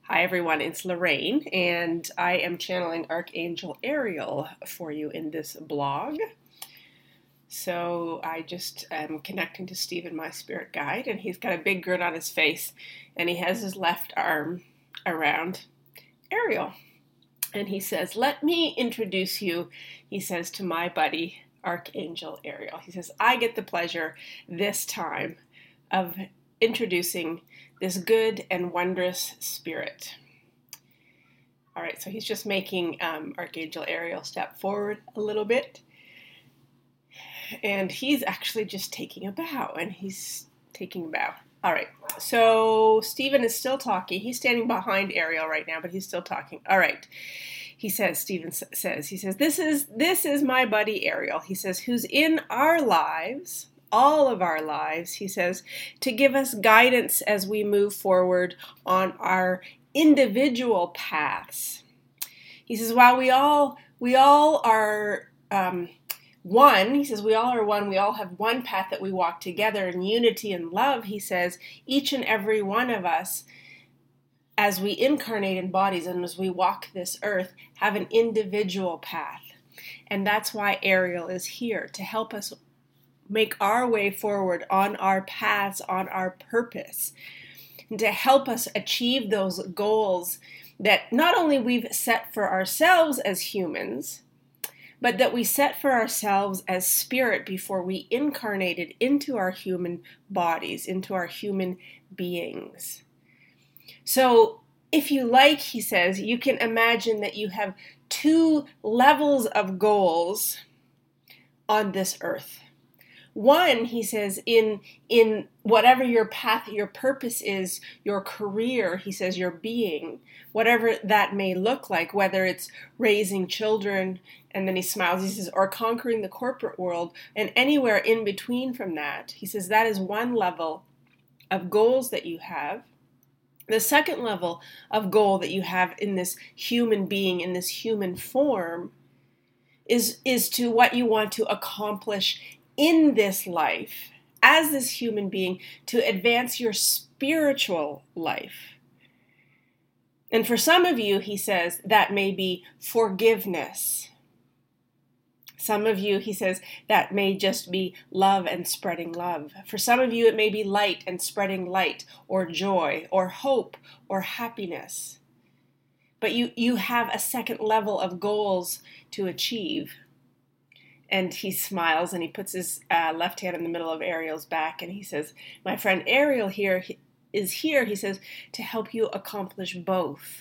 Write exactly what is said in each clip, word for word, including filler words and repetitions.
Hi everyone, it's Lorraine, and I am channeling Archangel Ariel for you in this blog. So I just am connecting to Stephen, my spirit guide, and he's got a big grin on his face, and he has his left arm around Ariel. And he says, "Let me introduce you," he says, "to my buddy, Archangel Ariel." He says, "I get the pleasure this time of introducing this good and wondrous spirit." All right, so he's just making um, Archangel Ariel step forward a little bit. And he's actually just taking a bow, and he's taking a bow. All right, so Stephen is still talking. He's standing behind Ariel right now, but he's still talking. All right, he says, Stephen says, he says, this is, this is my buddy Ariel. He says, who's in our lives, all of our lives, he says, to give us guidance as we move forward on our individual paths. He says, while we all, we all are um, one, he says, we all are one, we all have one path that we walk together in unity and love. He says, each and every one of us, as we incarnate in bodies and as we walk this earth, have an individual path. And that's why Ariel is here, to help us make our way forward on our paths, on our purpose, and to help us achieve those goals that not only we've set for ourselves as humans, but that we set for ourselves as spirit before we incarnated into our human bodies, into our human beings. So if you like, he says, you can imagine that you have two levels of goals on this earth. One, he says, in in whatever your path, your purpose is, your career, he says, your being, whatever that may look like, whether it's raising children, and then he smiles, he says, or conquering the corporate world, and anywhere in between from that, he says, that is one level of goals that you have. The second level of goal that you have in this human being, in this human form, is, is to what you want to accomplish in this life, as this human being, to advance your spiritual life. And for some of you, he says, that may be forgiveness. Some of you, he says, that may just be love and spreading love. For some of you, it may be light and spreading light, or joy, or hope, or happiness. But you, you have a second level of goals to achieve. And he smiles, and he puts his uh, left hand in the middle of Ariel's back, and he says, my friend Ariel here is here, he says, to help you accomplish both.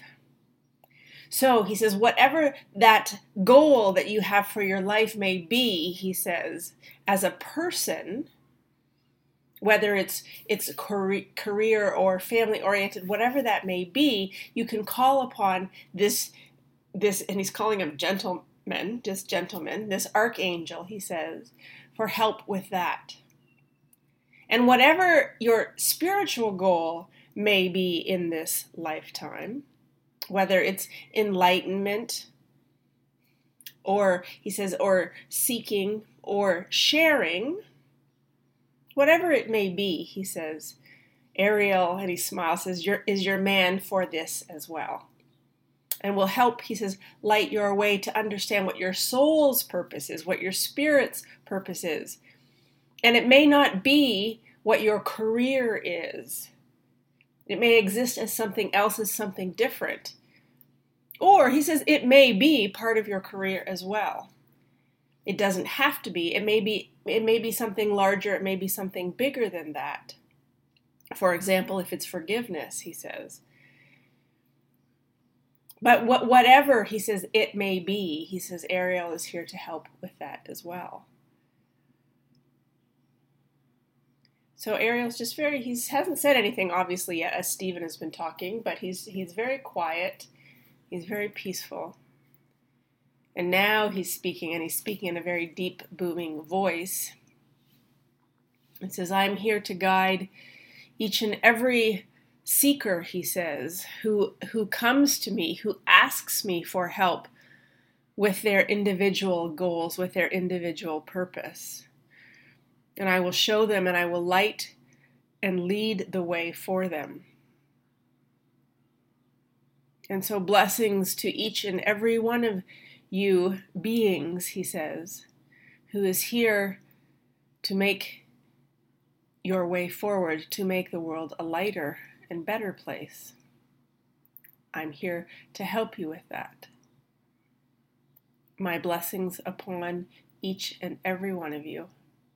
So he says, whatever that goal that you have for your life may be, he says, as a person, whether it's it's career or family oriented, whatever that may be, you can call upon this, this, and he's calling him gentlemen, just gentlemen, this archangel, he says, for help with that. And whatever your spiritual goal may be in this lifetime, whether it's enlightenment, or, he says, or seeking, or sharing, whatever it may be, he says, Ariel, and he smiles, says, your, is your man for this as well. And will help, he says, light your way to understand what your soul's purpose is, what your spirit's purpose is. And it may not be what your career is. It may exist as something else, as something different. Or, he says, it may be part of your career as well. It doesn't have to be. It may be, it may be something larger. It may be something bigger than that. For example, if it's forgiveness, he says. But what, whatever, he says, it may be, he says, Ariel is here to help with that as well. So Ariel's just very, he hasn't said anything obviously yet as Stephen has been talking, but he's he's very quiet, he's very peaceful. And now he's speaking, and he's speaking in a very deep, booming voice. It says, I'm here to guide each and every seeker, he says, who who comes to me, who asks me for help with their individual goals, with their individual purpose. And I will show them, and I will light and lead the way for them. And so blessings to each and every one of you beings, he says, who is here to make your way forward, to make the world a lighter and better place. I'm here to help you with that. My blessings upon each and every one of you.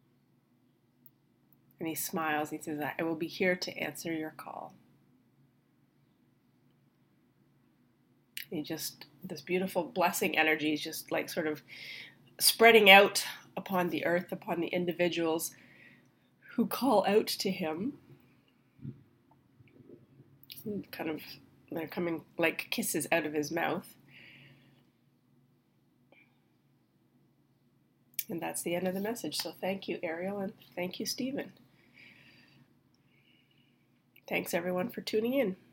And he smiles. He says, I will be here to answer your call. He just, this beautiful blessing energy is just like sort of spreading out upon the earth, upon the individuals who call out to him. Kind of, they're coming like kisses out of his mouth. And that's the end of the message. So thank you, Ariel, and thank you, Stephen. Thanks, everyone, for tuning in.